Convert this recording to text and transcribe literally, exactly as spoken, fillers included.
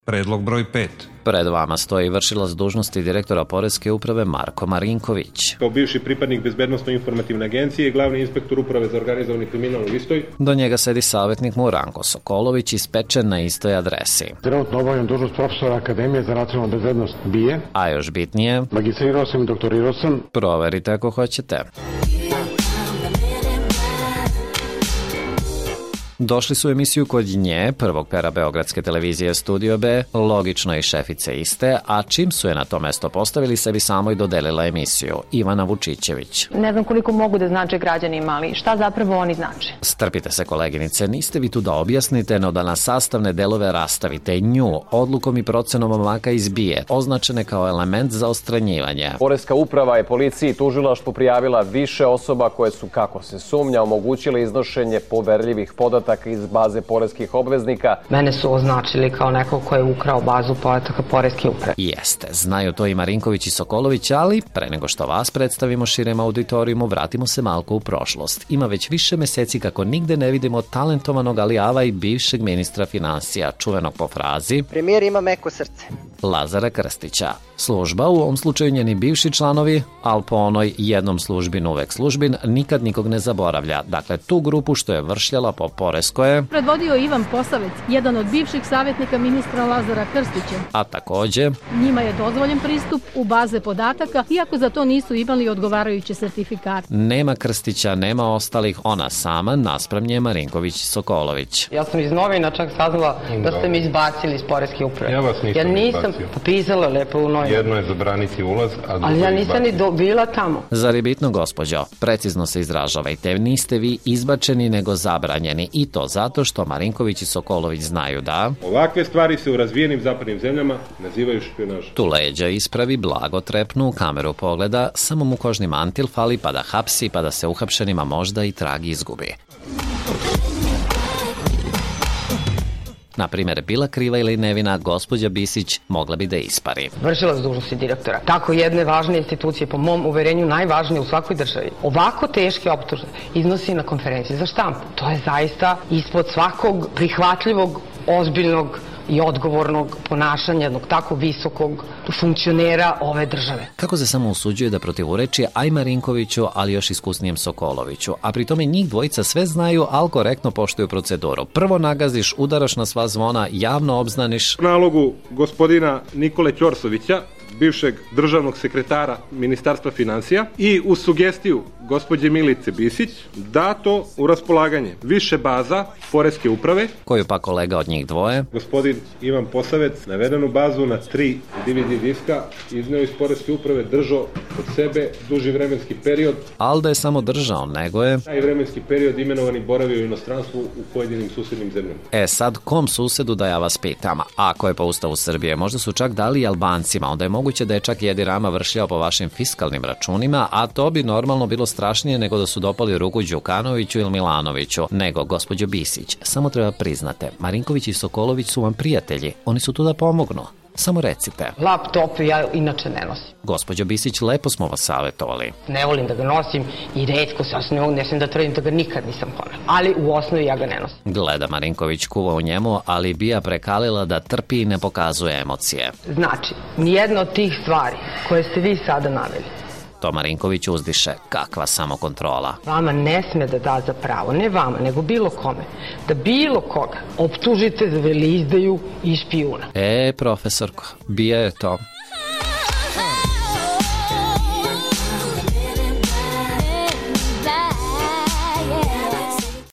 Predlog broj pet. Pred vama stoji vršilac dužnosti direktora Poreske uprave Marko Marinković. Kao bivši pripadnik Bezbednosno-informativne agencije i glavni inspektor uprave za organizovani kriminal u istoj. Do njega sedi savjetnik mu Ranko Sokolović, ispečen na istoj adresi. Trenutno obavljam dužnost profesora Akademije za nacionalnu bezbednost B I E. A još bitnije, Magistrirao sam i doktorirao sam. Proverite ako hoćete. Došli su u emisiju kod nje, prvog pera Beogradske televizije Studio B, logično i šefice iste, a čim su je na to mesto postavili, sebi samo i dodelila emisiju, Ivana Vučićević. Ne znam koliko mogu da znače građanima, ali šta zapravo oni znače? Strpite se, koleginice, niste vi tu da objasnite, no da na sastavne delove rastavite nju, odlukom i procenom momaka iz B I E, označene kao element za odstranjivanje. Poreska uprava je policiji i tužilaštvu prijavila više osoba koje su, kako se sumnja, omogućile iznošenje poverljivih podataka iz baze poreskih obveznika. Mene su označili kao neko ko je ukrao bazu podataka Poreske uprave. Jeste, znaju to i Marinković i Sokolović, ali pre nego što vas predstavimo širem auditorijumu, vratimo se malko u prošlost. Ima već više meseci kako nigde ne vidimo talentovanog alijava i bivšeg ministra finansija, čuvenog po frazi premijer ima meko srce, Lazara Krstića. Služba, u ovom slučaju njeni bivši članovi, ali po onoj jednom službin uvek službin, nikad nikog ne zaboravlja. Dakle, tu grupu što je vršljala po Poreskoje predvodio Ivan Posavec, jedan od bivših savjetnika ministra Lazara Krstića. A takođe, njima je dozvoljen pristup u baze podataka, iako za to nisu imali odgovarajuće sertifikate. Nema Krstića, nema ostalih, ona sama, naspram nje Marinković i Sokolović. Ja sam iz novina čak saznala da ste mi izbacili iz Poreske uprave. Ja vas nisam, ja nisam izbacio. pisala lepo u novinu. Jedno je zabraniti ulaz, a drugo ali ja nisam izbaciti. ni do, bila tamo. Zar je bitno, gospođo? Precizno se izražavajte, niste vi izbačeni nego zabranjeni, i to zato što Marinković i Sokolović znaju da Ovakve stvari se u razvijenim zapadnim zemljama nazivaju špijunažom. tu leđa ispravi, blago trepnu, u kameru pogleda, samo mu kožni mantil fali pa da hapsi, pa da se uhapšenima možda i trag izgubi. Na primjer, bila kriva ili nevina, gospođa Bisić mogla bi da ispari. Vršilac dužnosti direktora. Tako jedne važne institucije, po mom uverenju najvažnije u svakoj državi, ovako teške optužbe iznosi na konferenciji za štampu. To je zaista ispod svakog prihvatljivog, ozbiljnog i odgovornog ponašanja jednog tako visokog funkcionera ove države. Kako se samo usuđuje da protivureči aj Marinkoviću, ali još iskusnijem Sokoloviću, a pri tome njih dvojica sve znaju, ali korektno poštuju proceduru. Prvo nagaziš, udaraš na sva zvona, javno obznaniš. Nalogu gospodina Nikole Ćorsovića, bivšeg državnog sekretara Ministarstva finansija, i u sugestiju gospođe Milice Bisić dato u raspolaganje više baza Poreske uprave, koju pa kolega od njih dvoje, gospodin Ivan Posavec, navedenu bazu na tri D V D diska izneo iz Poreske uprave, držao kod sebe duži vremenski period. ali da je samo držao, nego je Taj vremenski period imenovani boravio u inostranstvu u pojedinim susednim zemljama. E sad, kom susedu da ja vas pitam? Ako je po ustavu Srbije, možda su čak dali i Albancima, onda je moguće da je čak Edi Rama vršljao po vašim fiskalnim računima, a to bi normalno bilo strašnije nego da su dopali ruku Đukanoviću ili Milanoviću. Nego, gospođo Bisić, samo treba priznate, Marinković i Sokolović su vam prijatelji, oni su tu da pomognu. Samo recite. Laptop ja inače ne nosim. Gospođo Bisić, lepo smo vas savjetovali. Ne volim da ga nosim i retko se osnovu, ne sam da tvrdim da ga nikad nisam ponela. Ali u osnovi ja ga ne nosim. Gleda Marinković kuva u njemu, ali bija prekalila da trpi i ne pokazuje emocije. Znači, nijedna od tih stvari koje ste vi sada naveli, To Marinković uzdiše. Kakva samokontrola. vama ne sme da da za pravo, ne vama, nego bilo kome, da bilo koga optužite za veleizdaju i špijuna. E, profesorko, bija je to.